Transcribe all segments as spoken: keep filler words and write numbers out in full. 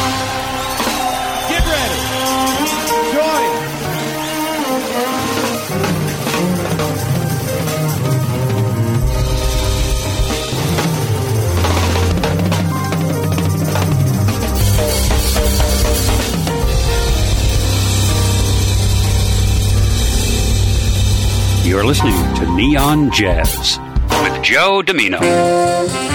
Get ready. Join. You're listening to Neon Jazz with Joe Domino.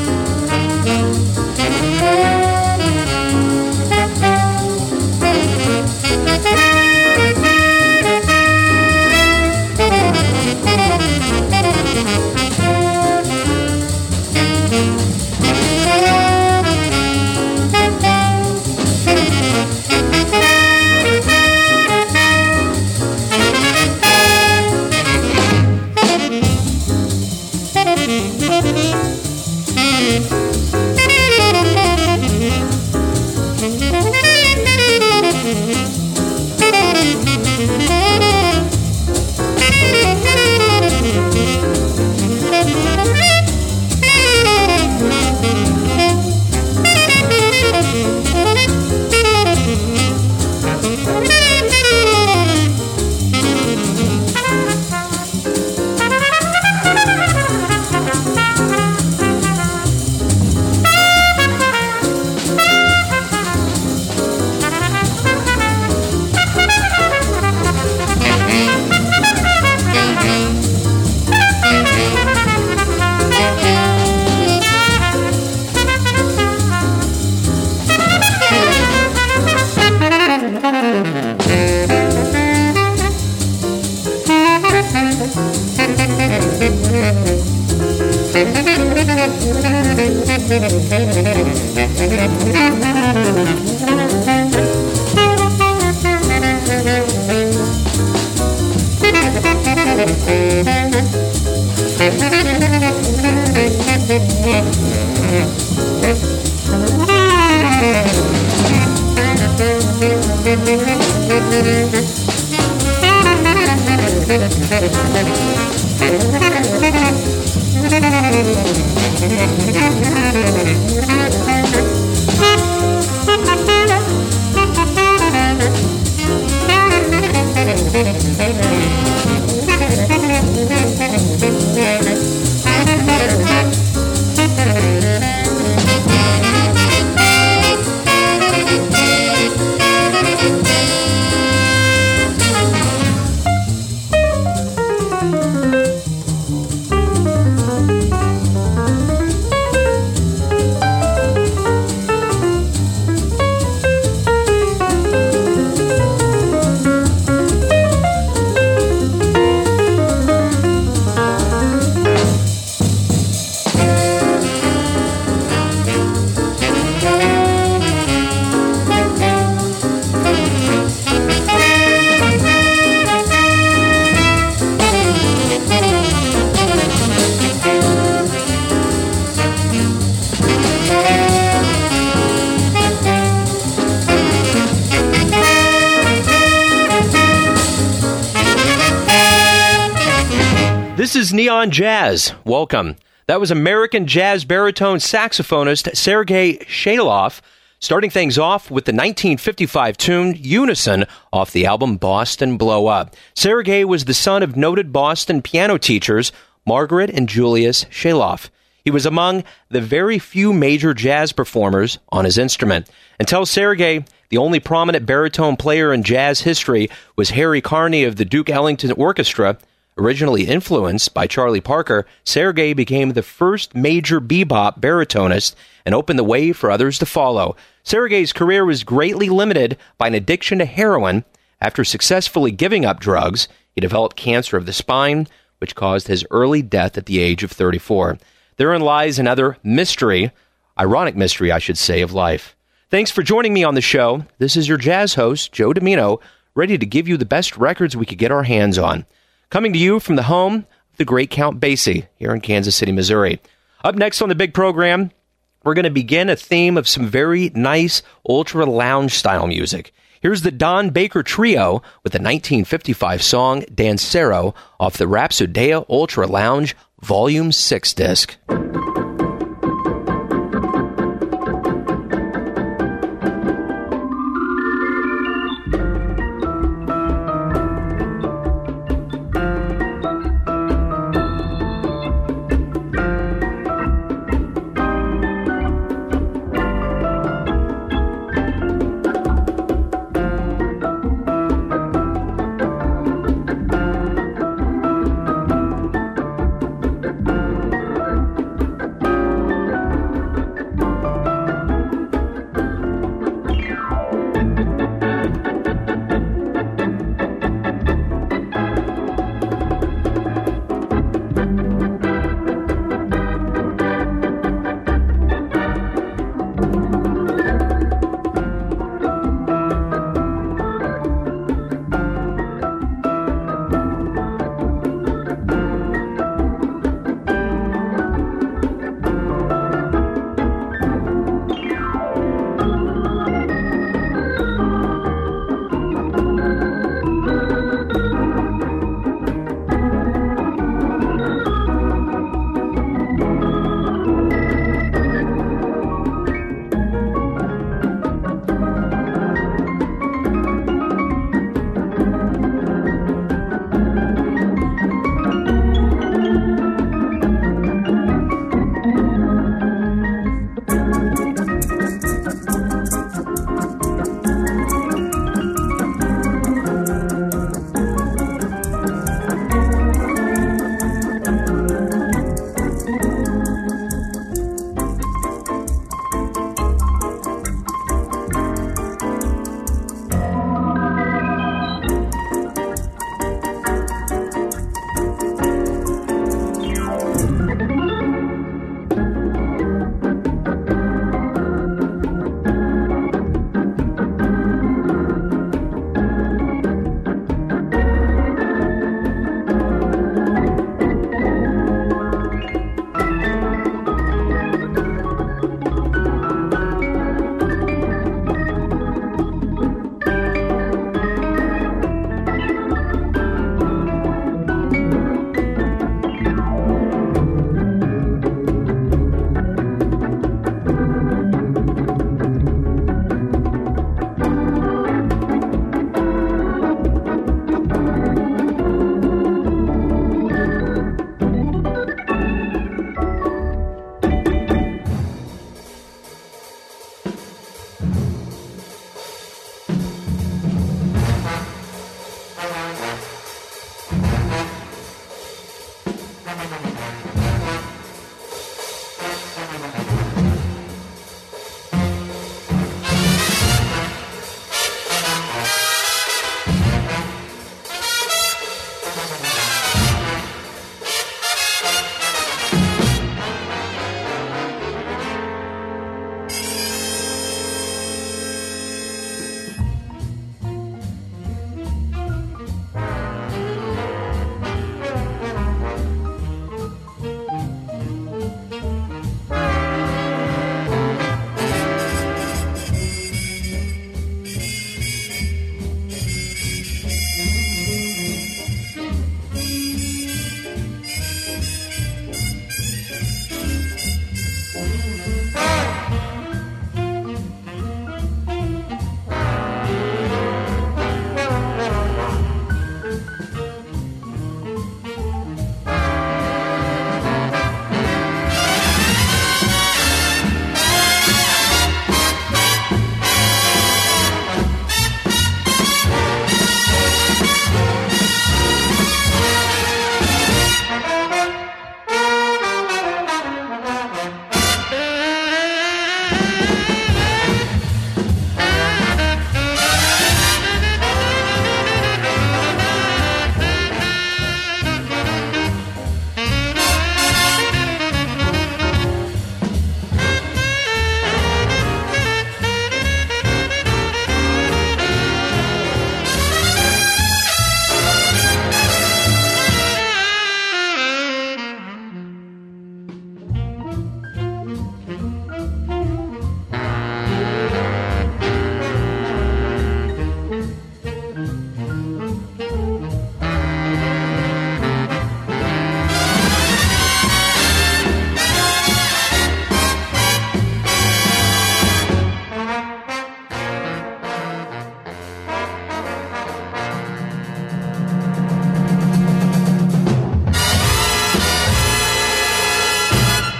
This is Neon Jazz. Welcome. That was American jazz baritone saxophonist Sergei Shailoff, starting things off with the nineteen fifty-five tune Unison off the album Boston Blow Up. Sergei was the son of noted Boston piano teachers Margaret and Julius Shailoff. He was among the very few major jazz performers on his instrument. Until Sergei, the only prominent baritone player in jazz history was Harry Carney of the Duke Ellington Orchestra. Originally influenced by Charlie Parker, Sergei became the first major bebop baritonist and opened the way for others to follow. Sergei's career was greatly limited by an addiction to heroin. After successfully giving up drugs, he developed cancer of the spine, which caused his early death at the age of thirty-four. Therein lies another mystery, ironic mystery, I should say, of life. Thanks for joining me on the show. This is your jazz host, Joe Domino, ready to give you the best records we could get our hands on. Coming to you from the home of the great Count Basie here in Kansas City, Missouri. Up next on the big program, we're going to begin a theme of some very nice ultra lounge style music. Here's the Don Baker Trio with the nineteen fifty-five song Dancero off the Rhapsodea Ultra Lounge Volume six disc.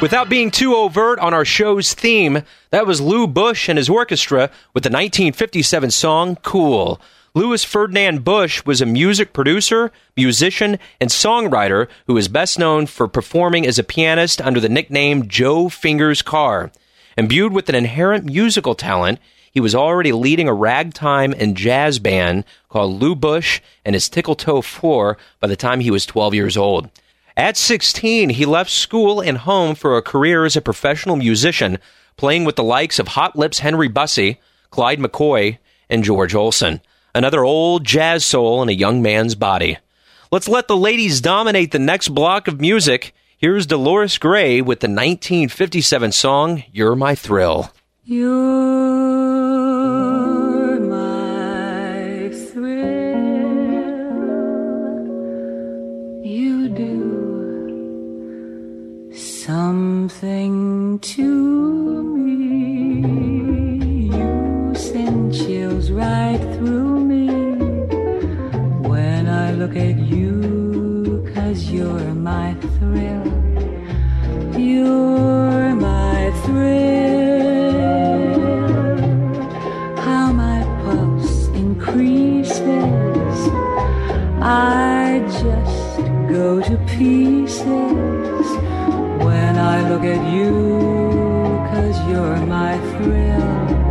Without being too overt on our show's theme, that was Lou Bush and his orchestra with the nineteen fifty-seven song Cool. Louis Ferdinand Bush was a music producer, musician, and songwriter who is best known for performing as a pianist under the nickname Joe Fingers Carr. Imbued with an inherent musical talent, he was already leading a ragtime and jazz band called Lou Bush and his Tickle Toe Four by the time he was twelve years old. At sixteen, he left school and home for a career as a professional musician, playing with the likes of Hot Lips Henry Bussey, Clyde McCoy, and George Olson. Another old jazz soul in a young man's body. Let's let the ladies dominate the next block of music. Here's Dolores Gray with the nineteen fifty-seven song, You're My Thrill. You're my thrill. You do something to me. You send chills right through me when I look at you, 'cause you're my thrill. You're my thrill. How my pulse increases, I just go to pieces when I look at you, 'cause you're my thrill.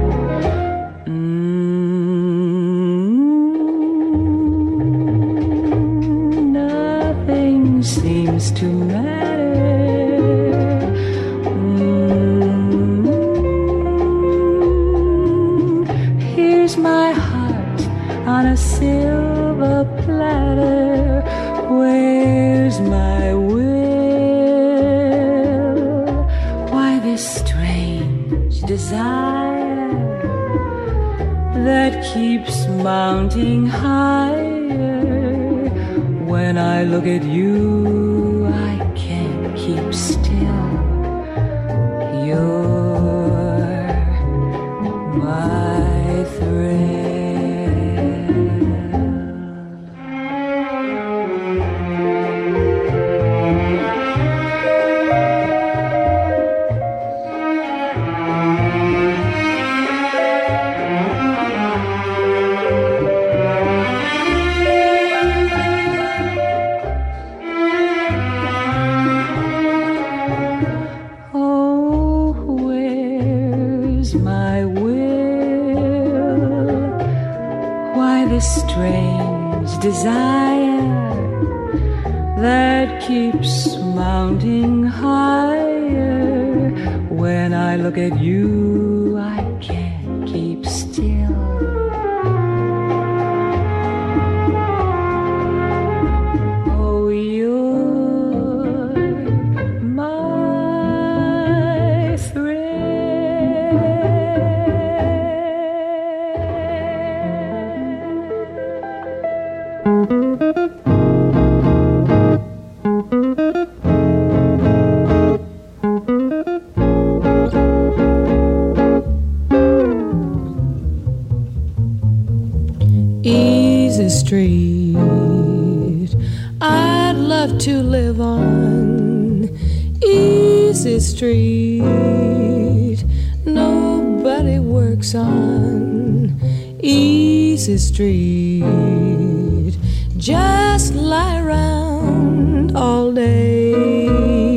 Mm, nothing seems to matter. Mm, here's my heart on a silver platter. Where's my will? Why this strange desire that keeps mounting higher? When I look at you, I can't keep still. You're my thrill. Strange desire that keeps mounting higher. When I look at you, I can't keep still. Oh, you're my thrill. Easy street, I'd love to live on. Easy street, nobody works on. Easy street, just lie around all day.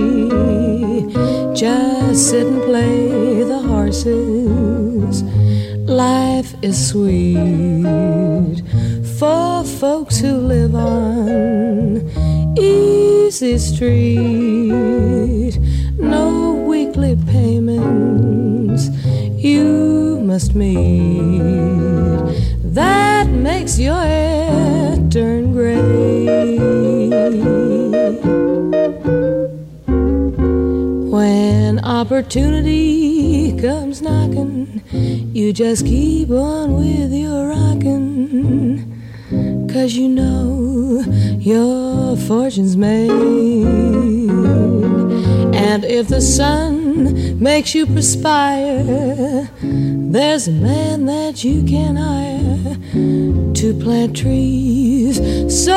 Just sit and play the horses. Life is sweet for folks who live on Easy Street. No weekly payments you must meet. That makes your hair turn gray. When opportunity comes knocking, you just keep on with your rockin', 'cause you know your fortune's made. And if the sun makes you perspire, there's a man that you can hire to plant trees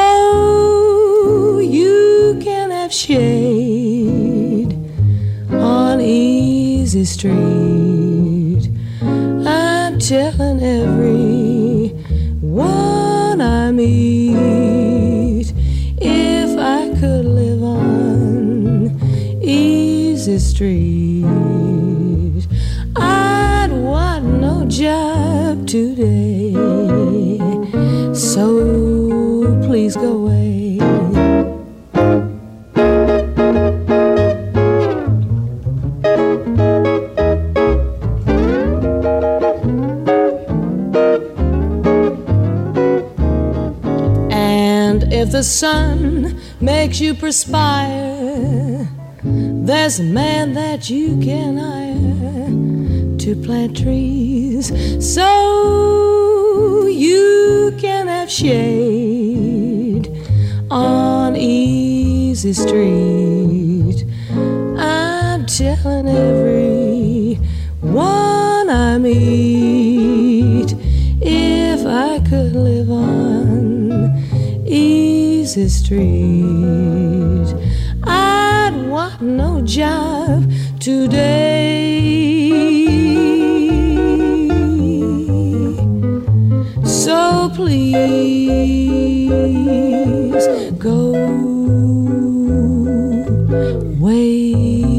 so you can have shade easy street. I'm telling every one I meet, if I could live on easy street, I'd want no job today. So please go away. If the sun makes you perspire, there's a man that you can hire to plant trees so you can have shade on easy street. I'm telling every one I meet, if I could live on easy street, I'd want no job today. So please go away.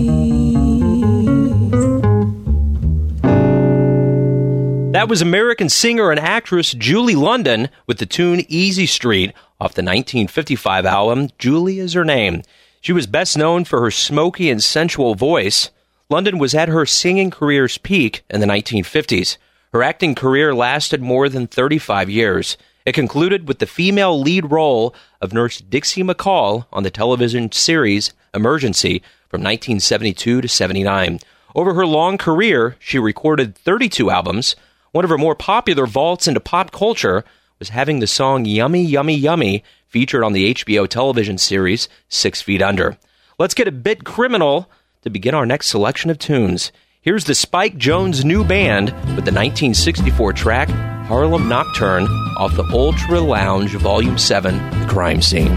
That was American singer and actress Julie London with the tune Easy Street off the nineteen fifty-five album Julie Is Her Name. She was best known for her smoky and sensual voice. London was at her singing career's peak in the nineteen fifties. Her acting career lasted more than thirty-five years. It concluded with the female lead role of Nurse Dixie McCall on the television series Emergency from nineteen seventy-two to seventy-nine. Over her long career, she recorded thirty-two albums. One of her more popular vaults into pop culture was having the song Yummy, Yummy, Yummy featured on the H B O television series Six Feet Under. Let's get a bit criminal to begin our next selection of tunes. Here's the Spike Jones New Band with the nineteen sixty-four track Harlem Nocturne off the Ultra Lounge Volume seven, The Crime Scene.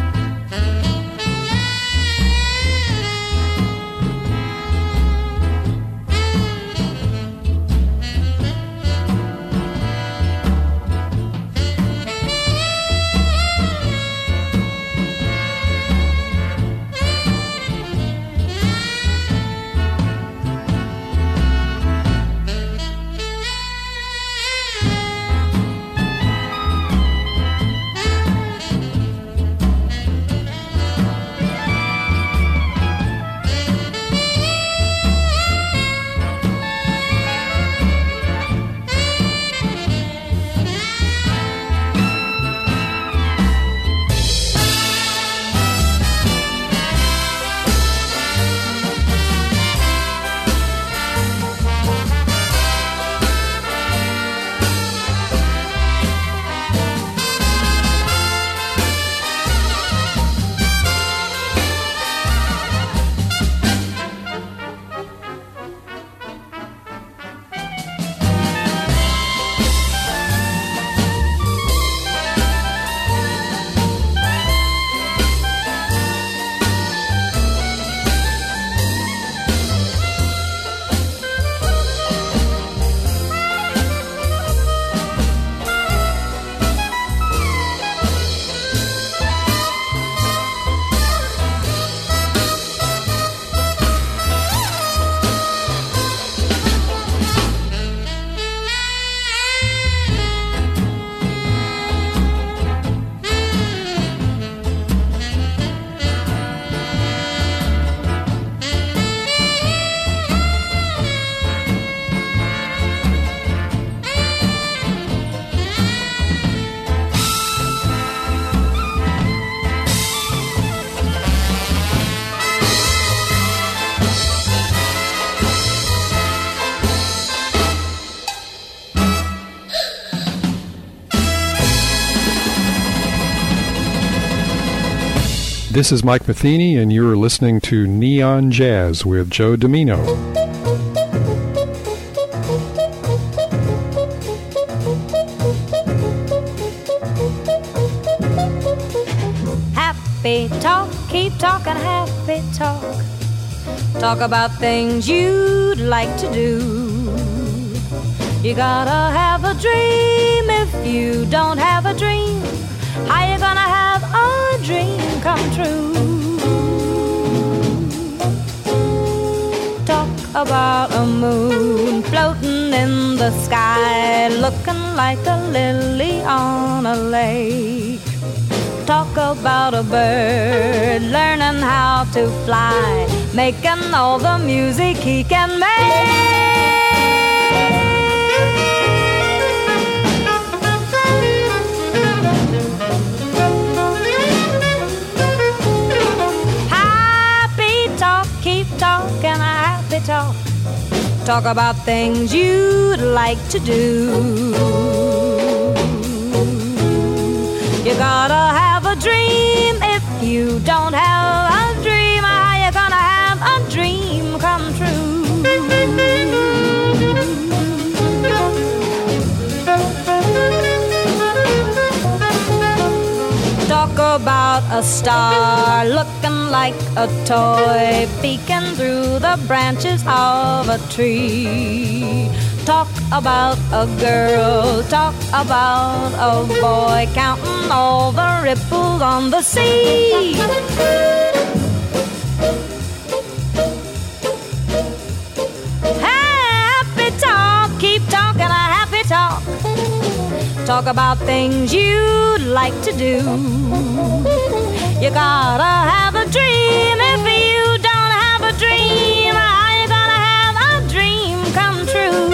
This is Mike Matheny, and you're listening to Neon Jazz with Joe Domino. Happy talk, keep talking happy talk. Talk about things you'd like to do. You gotta have a dream. If you don't have a dream, how you gonna have a dream come true? Talk about a moon floating in the sky, looking like a lily on a lake. Talk about a bird learning how to fly, making all the music he can make. Happy talk, keep talking a happy talk. Talk about things you'd like to do. You gotta have a dream. If you don't have a dream, how you gonna have a dream come true? Talk about a star looking like a toy, peeking through the branches of a tree. Talk about a girl, talk about a boy, counting all the ripples on the sea. Happy talk, keep talking a happy talk. Talk about things you'd like to do. You gotta have a dream. If you don't have a dream, how you gonna have a dream come true?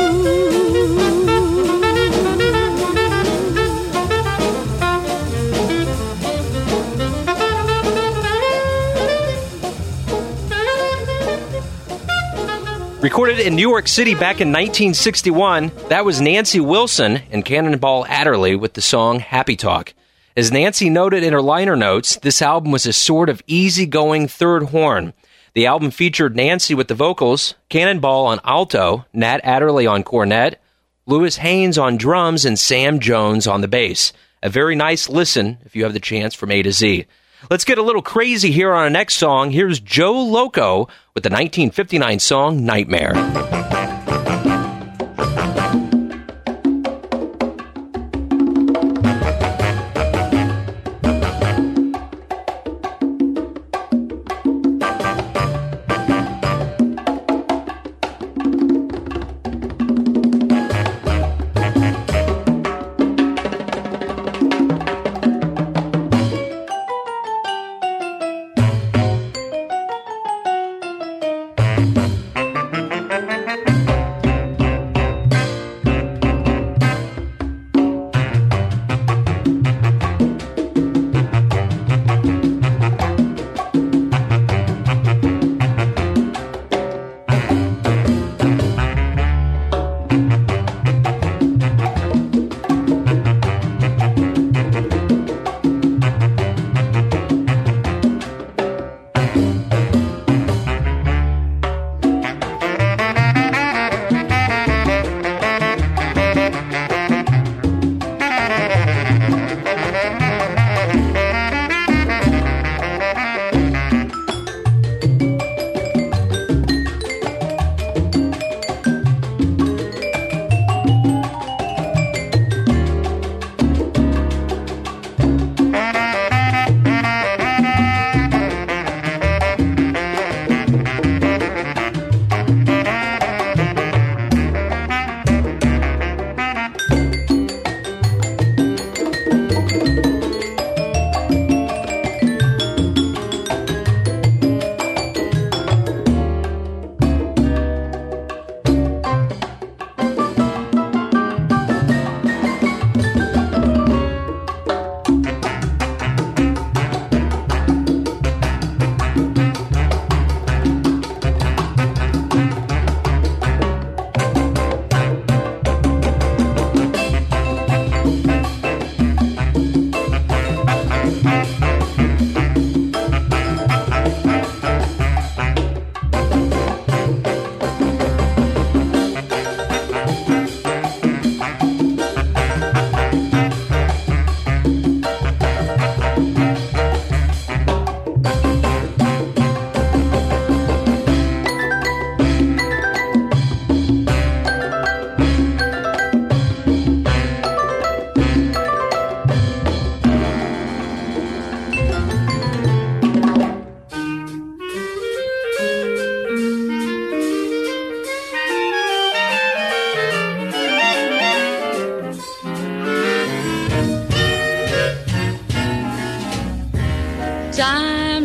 Recorded in New York City back in nineteen sixty-one, that was Nancy Wilson and Cannonball Adderley with the song Happy Talk. As Nancy noted in her liner notes, this album was a sort of easygoing third horn. The album featured Nancy with the vocals, Cannonball on alto, Nat Adderley on cornet, Louis Haynes on drums, and Sam Jones on the bass. A very nice listen if you have the chance from A to Z. Let's get a little crazy here on our next song. Here's Joe Loco with the nineteen fifty-nine song Nightmare.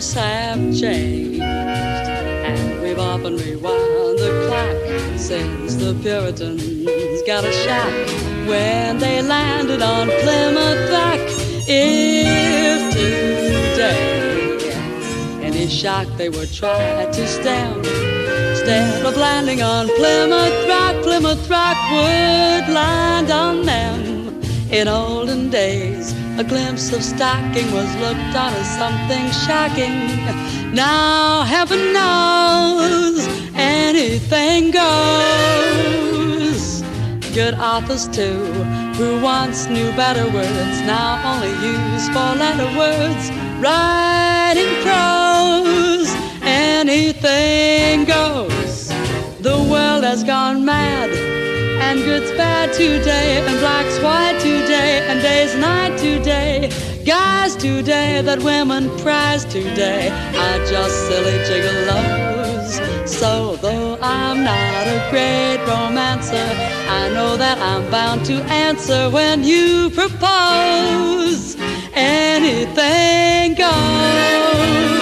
times have changed, and we've often rewound the clock since the Puritans got a shock when they landed on Plymouth Rock. If today any shock they would try to stem, instead of landing on Plymouth Rock, Plymouth Rock would land on them. In olden days, a glimpse of stocking was looked on as something shocking. Now, heaven knows, anything goes. Good authors, too, who once knew better words, now only use four-letter words. Writing prose, anything goes. The world has gone mad, and good's bad today, and black's white today, and day's night today. Guys today that women prize today are just silly gigolos. So though I'm not a great romancer, I know that I'm bound to answer when you propose. Anything goes.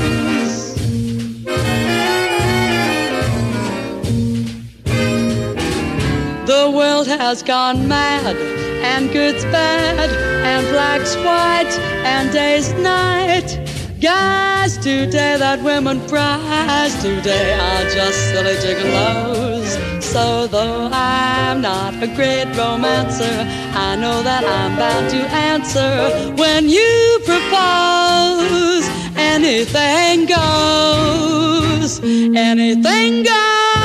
The world has gone mad, and good's bad, and black's white, and day's night. Guys today that women prize today are just silly gigolos. So though I'm not a great romancer, I know that I'm bound to answer when you propose. Anything goes, anything goes.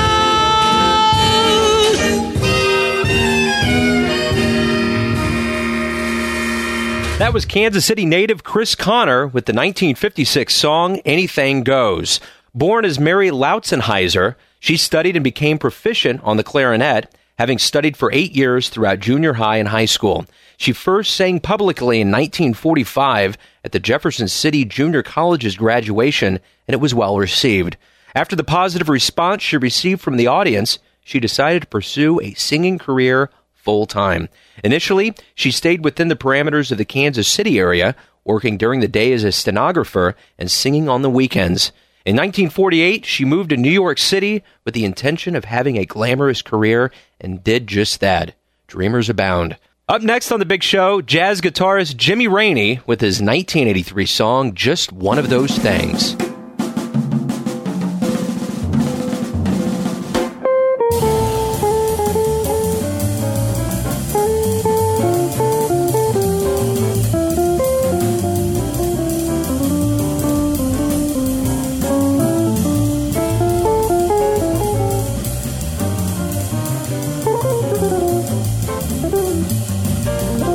That was Kansas City native Chris Connor with the nineteen fifty-six song Anything Goes. Born as Mary Lautzenheiser, she studied and became proficient on the clarinet, having studied for eight years throughout junior high and high school. She first sang publicly in nineteen forty-five at the Jefferson City Junior College's graduation, and it was well received. After the positive response she received from the audience, she decided to pursue a singing career full-time. Initially, she stayed within the parameters of the Kansas City area, working during the day as a stenographer and singing on the weekends. In nineteen forty-eight, she moved to New York City with the intention of having a glamorous career and did just that. Dreamers abound. Up next on The Big Show, jazz guitarist Jimmy Rainey with his nineteen eighty-three song, Just One of Those Things.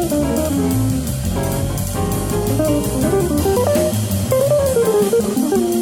Thank you.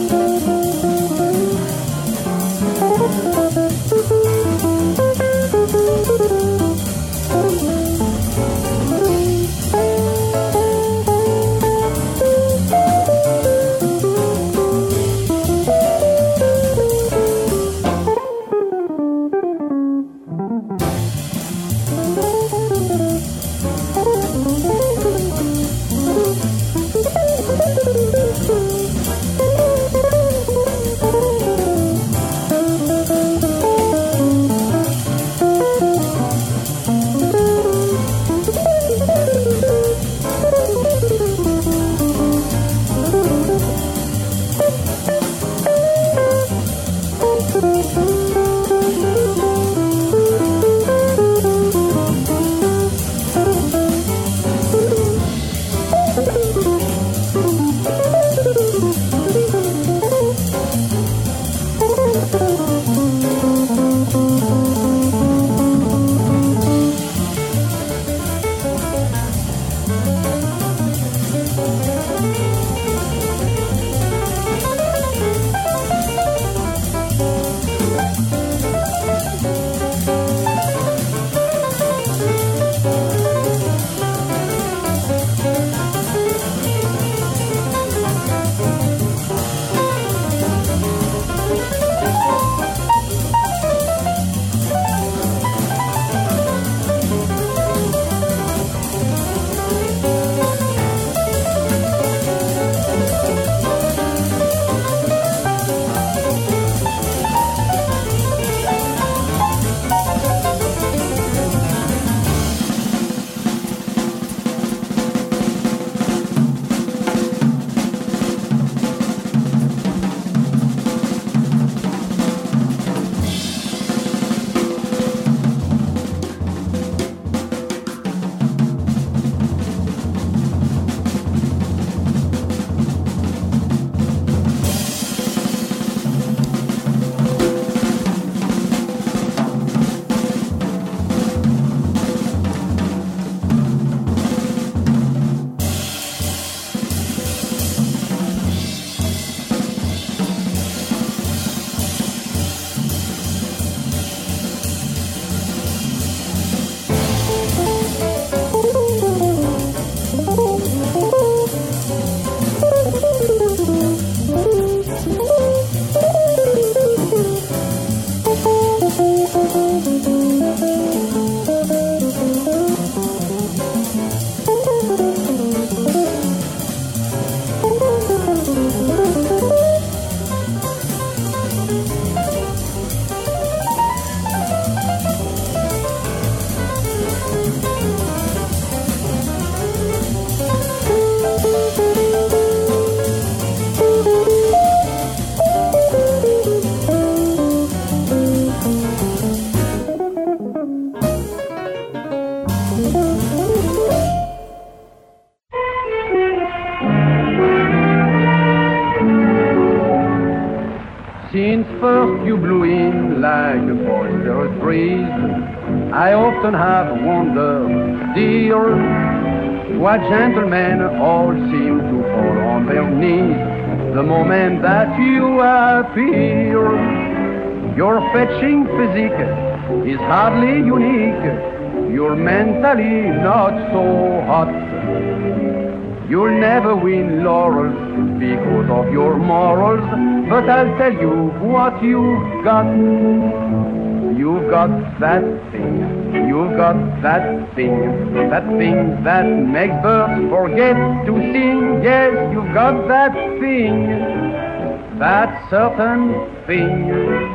Since first you blew in like a boisterous breeze, I often have wondered, dear, what gentlemen all seem to fall on their knees the moment that you appear. Your fetching physique is hardly unique, you're mentally not so hot. You'll never win laurels because of your morals, but I'll tell you what you've got. You've got that thing, you've got that thing, that thing that makes birds forget to sing. Yes, you've got that thing, that certain thing.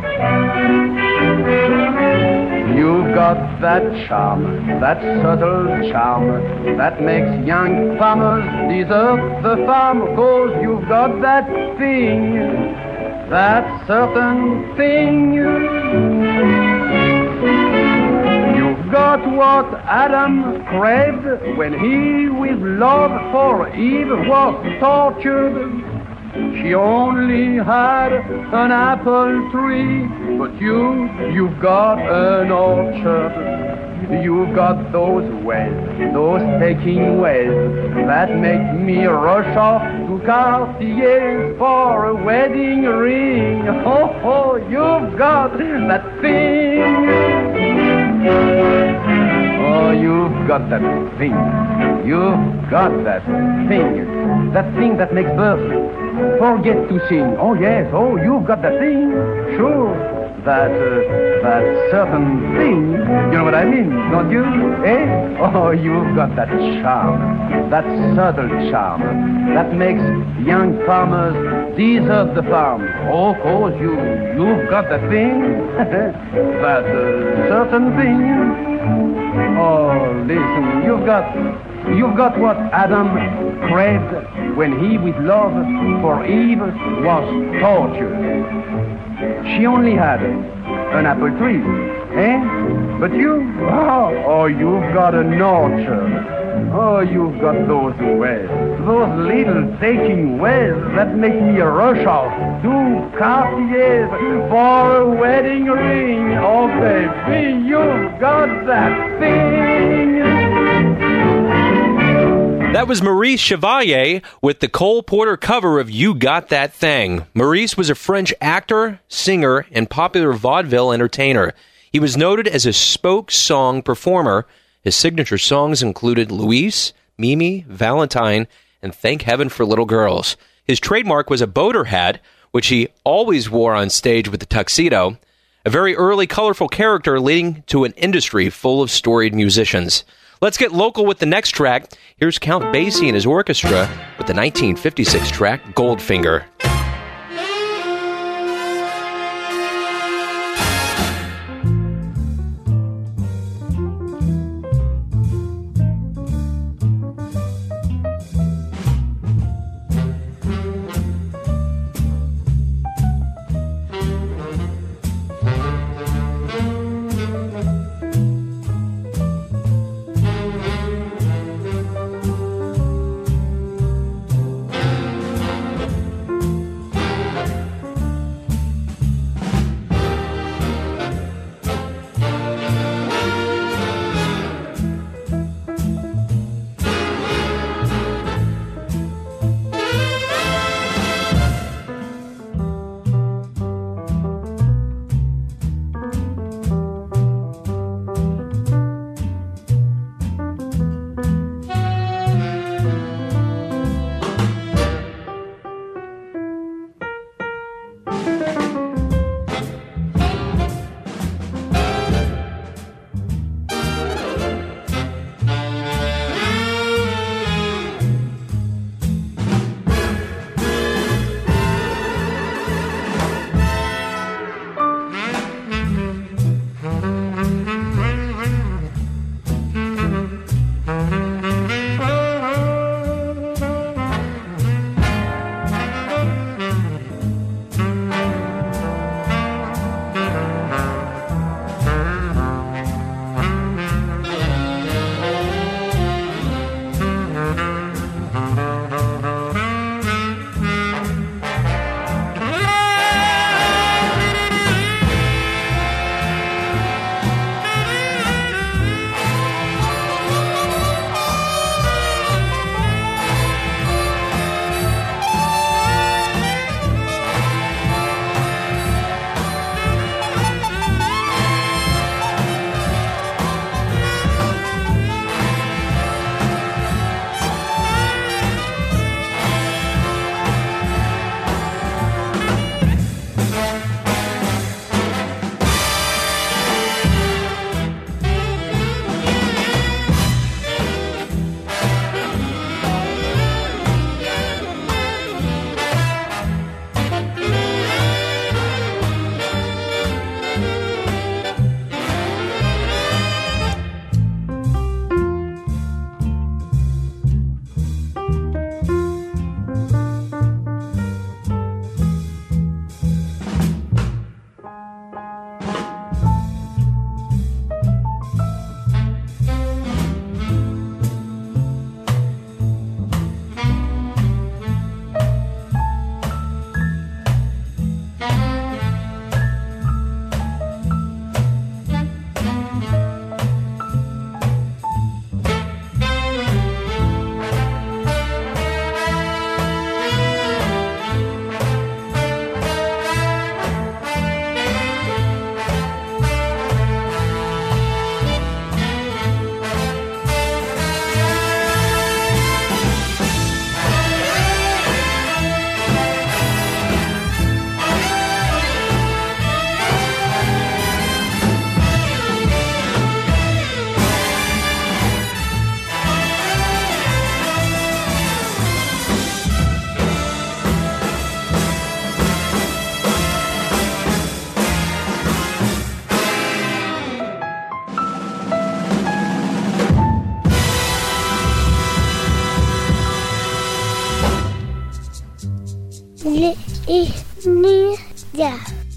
You've got that charm, that subtle charm, that makes young farmers desert the farm, 'cause you've got that thing, that certain thing. You've got what Adam craved when he with love for Eve was tortured. She only had an apple tree, but you, you've got an orchard. You've got those ways, those taking ways, that make me rush off to Cartier for a wedding ring. Oh, oh, you've got that thing. Oh, you've got that thing. You've got that thing. That thing that makes birds forget to sing. Oh, yes. Oh, you've got that thing. Sure. That, uh, that certain thing. You know what I mean, don't you? Eh? Oh, you've got that charm. That subtle charm. That makes young farmers desert the farm. Oh, of course, you, you've got that thing. That uh, certain thing. Oh, listen, you've got... You've got what Adam craved when he with love for Eve was tortured. She only had an apple tree, eh? But you, oh, oh, you've got an orchard. Oh, you've got those ways, those little taking ways that make me rush off to Cartier for a wedding ring. Oh, baby, you've got that thing. That was Maurice Chevalier with the Cole Porter cover of You Got That Thing. Maurice was a French actor, singer, and popular vaudeville entertainer. He was noted as a spoke song performer. His signature songs included Louise, Mimi, Valentine, and Thank Heaven for Little Girls. His trademark was a boater hat, which he always wore on stage with the tuxedo, a very early colorful character leading to an industry full of storied musicians. Let's get local with the next track. Here's Count Basie and his orchestra with the nineteen fifty-six track Goldfinger. ist nie da.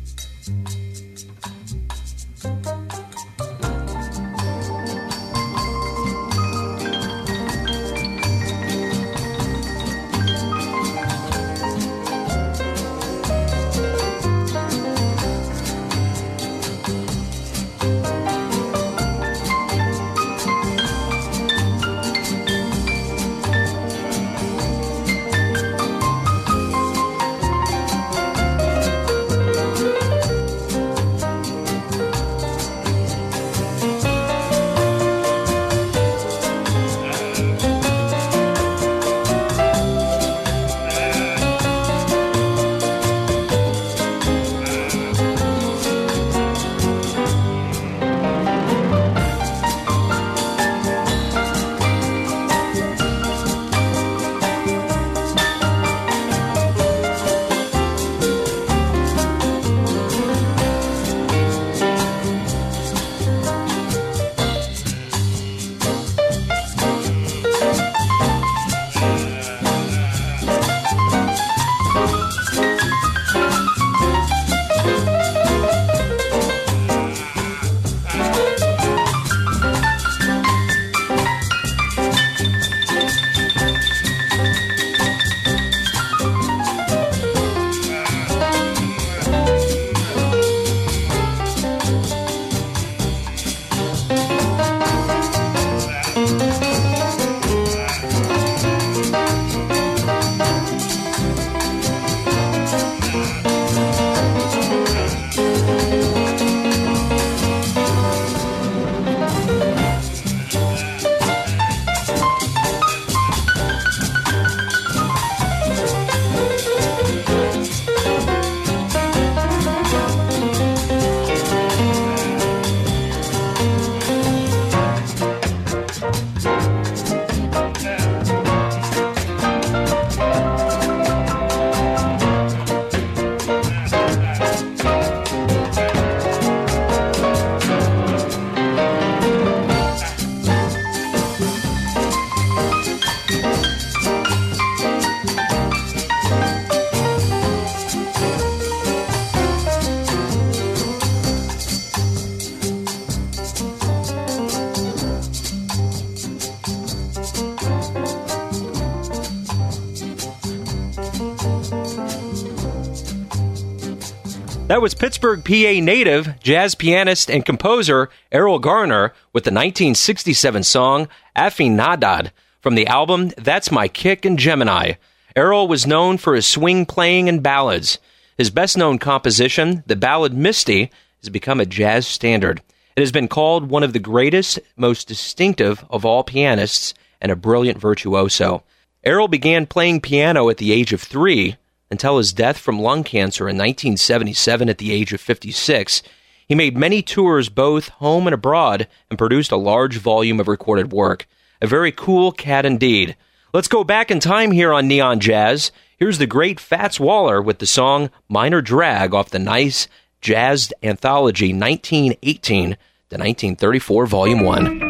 That was Pittsburgh, P A native, jazz pianist, and composer Erroll Garner with the nineteen sixty-seven song Afinidad from the album That's My Kick in Gemini. Erroll was known for his swing playing and ballads. His best-known composition, the ballad Misty, has become a jazz standard. It has been called one of the greatest, most distinctive of all pianists and a brilliant virtuoso. Erroll began playing piano at the age of three, until his death from lung cancer in nineteen seventy-seven at the age of fifty-six. He made many tours both home and abroad and produced a large volume of recorded work. A very cool cat indeed. Let's go back in time here on Neon Jazz. Here's the great Fats Waller with the song Minor Drag off the nice jazz anthology nineteen eighteen to nineteen thirty-four Volume one.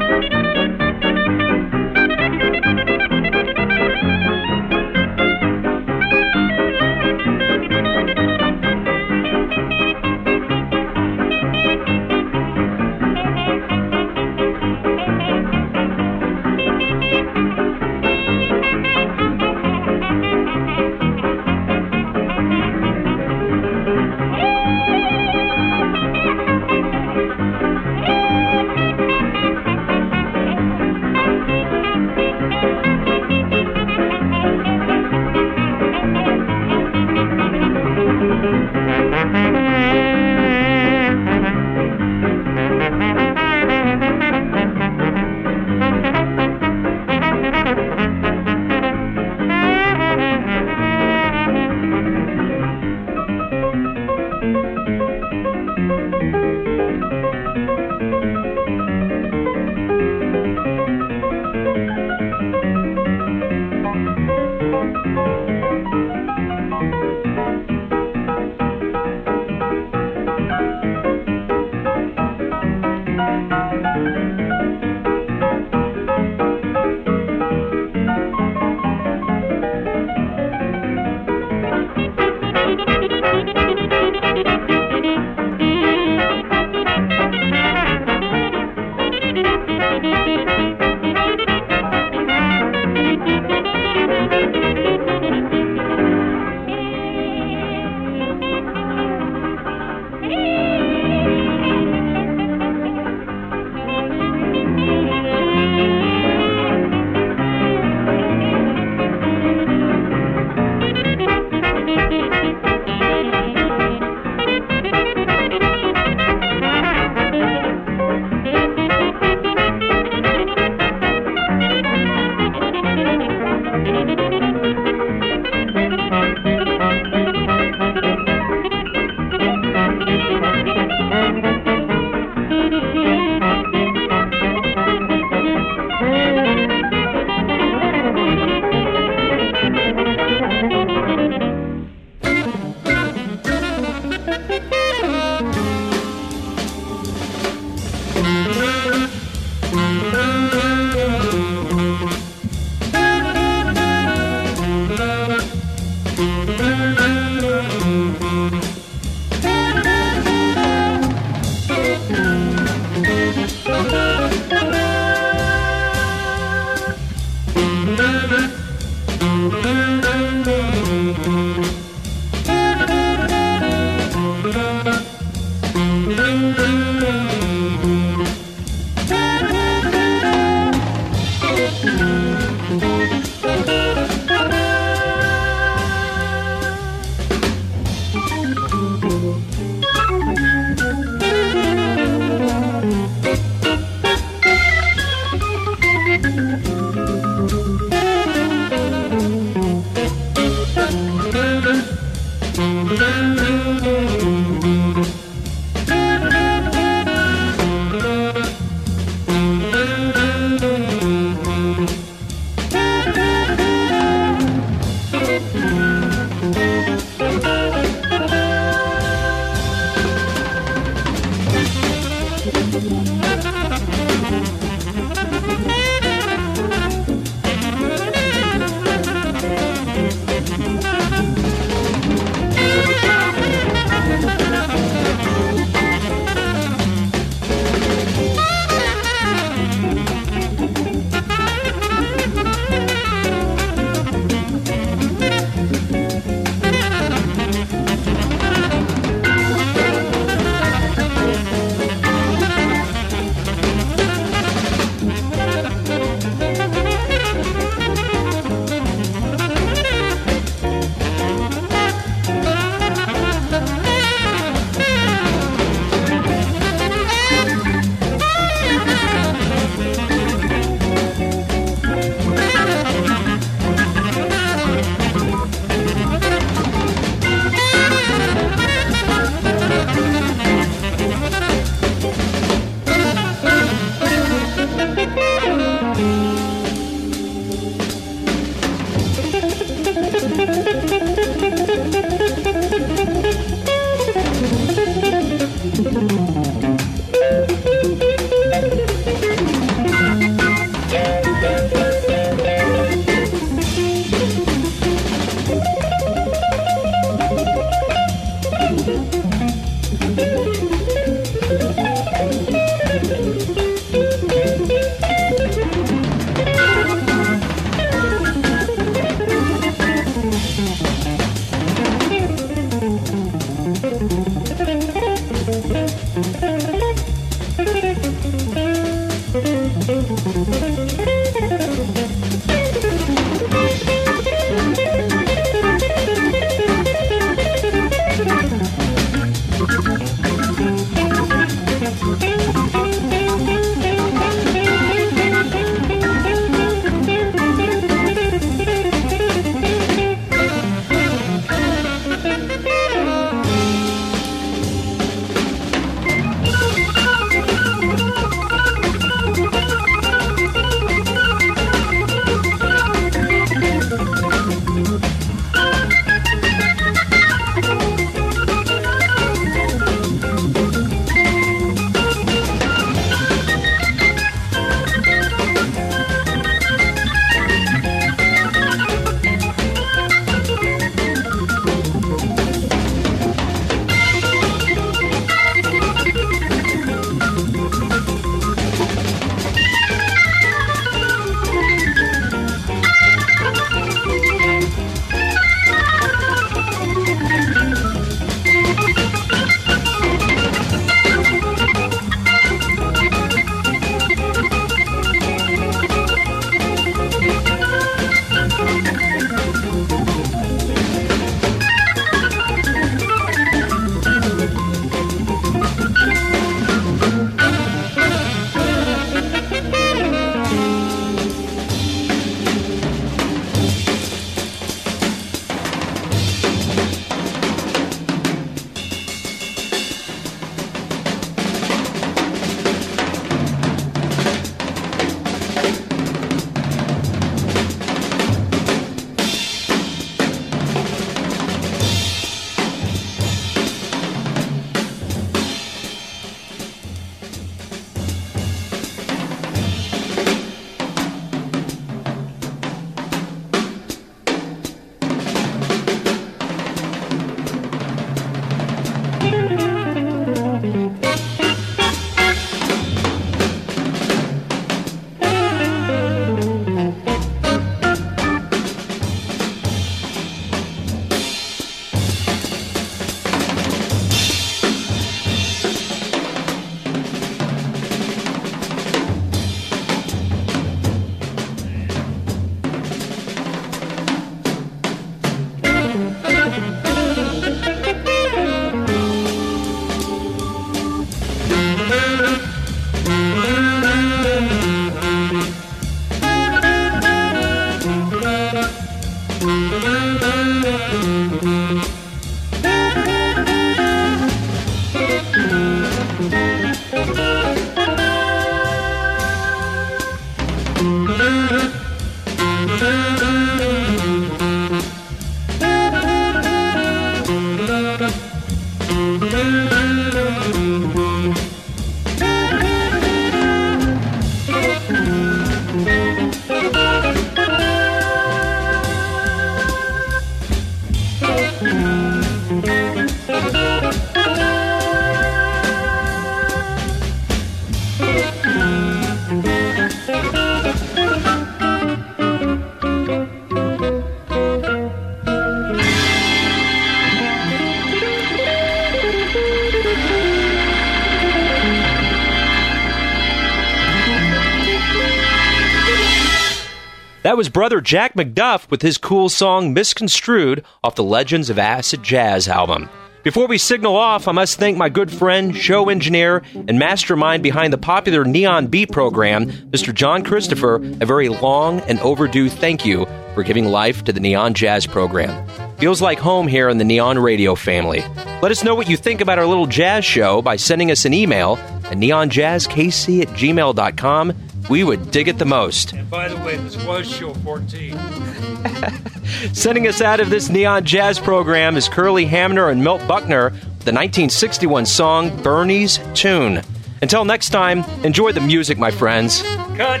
That was brother Jack McDuff with his cool song Misconstrued off the Legends of Acid Jazz album. Before we signal off, I must thank my good friend, show engineer, and mastermind behind the popular Neon Beat program, Mister John Christopher, a very long and overdue thank you for giving life to the Neon Jazz program. Feels like home here in the Neon Radio family. Let us know what you think about our little jazz show by sending us an email at neonjazzkc at gmail dot com. We would dig it the most. And by the way, this was show fourteen. Sending us out of this Neon Jazz program is Curly Hamner and Milt Buckner with the nineteen sixty-one song Bernie's Tune. Until next time, enjoy the music, my friends. Cut!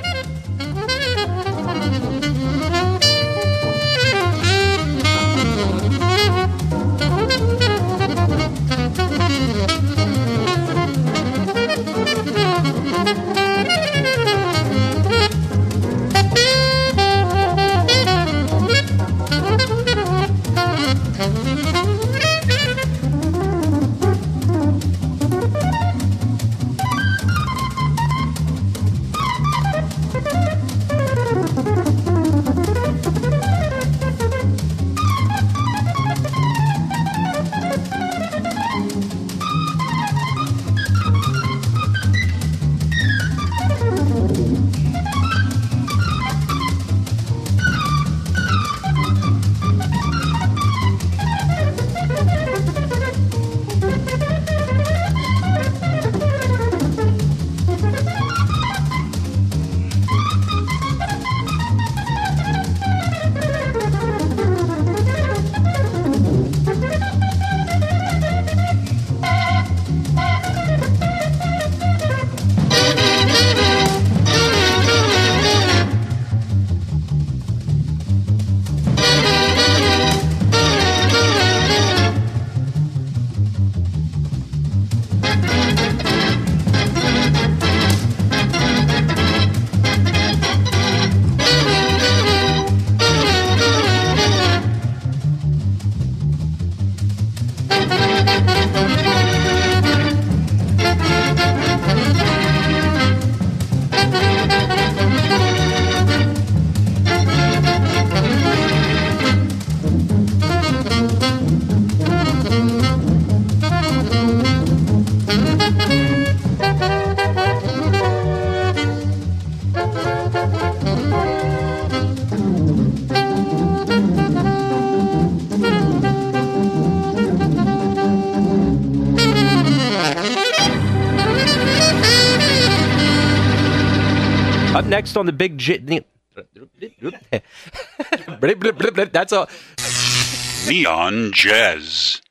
Up next on the big J... That's all. Neon Jazz.